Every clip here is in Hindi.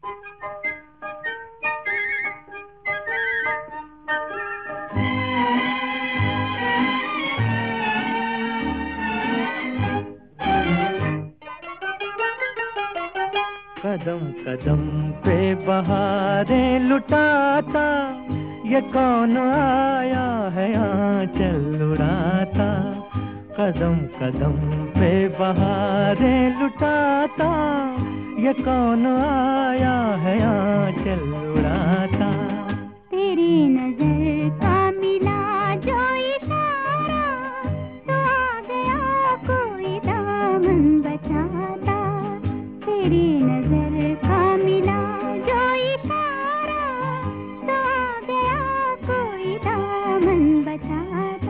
कदम कदम पे बहारें लुटाता, ये कौन आया है आंचल उड़ाता। कदम कदम पे बहारें लुटाता, ये कौन आया है आंचल उड़ाता। तेरी नजर का मिला जो इशारा, तो आ गया कोई दामन बचाता। तेरी नजर का मिला जो इशारा, तो आ गया कोई दामन बचाता।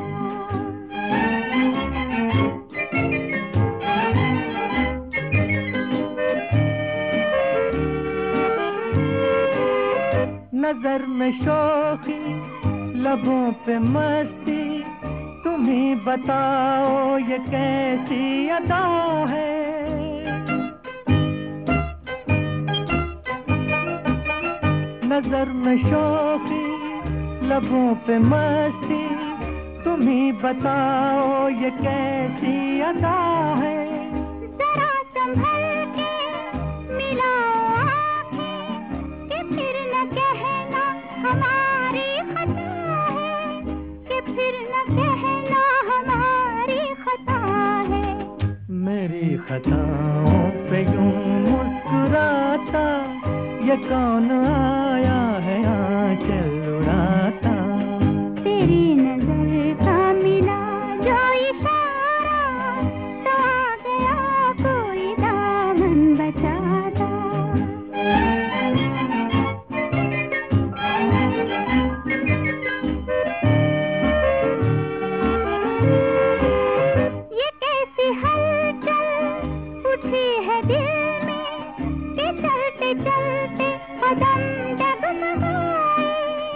नजर में शोखी, लबों पे मस्ती, तुम ही बताओ ये कैसी अदा है। नजर में शोखी, लबों पे मस्ती, तुम ही बताओ ये कैसी अदा है। जरा संभल के मिलाओ आँखें, कि फिर न कहना हमारी खता है, कि फिर न कहना हमारी खता है। मेरी खताओं पे यूं मुस्कुराता, ये कौन आया है आंचल उड़ाता। तेरी नजर का मिला जो इशारा, तो आ गया कोई दामन बचाता। ये कैसी हलचल उठी है दिल में, कि चलते चलते कदम डगमगाए।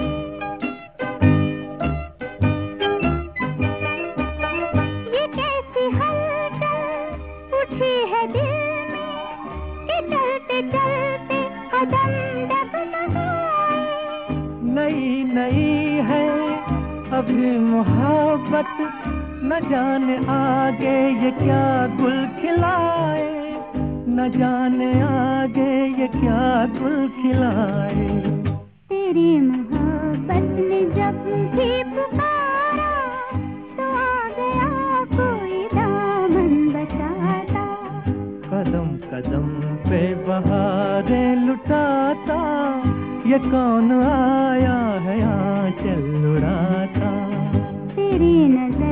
ये कैसी हलचल उठी है दिल में, कि चलते चलते कदम डगमगाए। नई नई है अभी मोहब्बत, न जाने आगे ये क्या गुल खिलाए। न जाने आगे ये क्या गुल खिलाए। तेरी मोहब्बत ने जब भी पुकारा, तो आ गया कोई दामन बचाता। कदम कदम पे बहारें लुटाता, ये कौन आया है आंचल उड़ाता। तेरी नजर